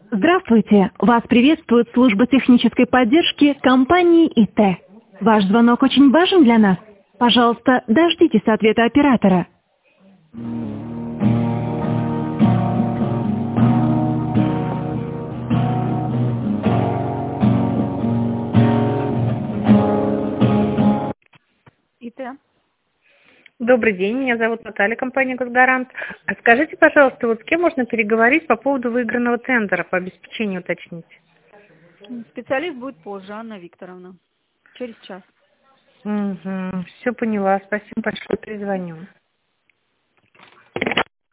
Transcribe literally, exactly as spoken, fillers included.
Здравствуйте! Вас приветствует служба технической поддержки компании ИТ. Ваш звонок очень важен для нас. Пожалуйста, дождитесь ответа оператора. ИТ. Добрый день, меня зовут Наталья, компания «Госгарант». А скажите, пожалуйста, вот с кем можно переговорить по поводу выигранного тендера, по обеспечению уточнить? Специалист будет позже, Анна Викторовна. Через час. Угу, все поняла, спасибо большое, перезвоню.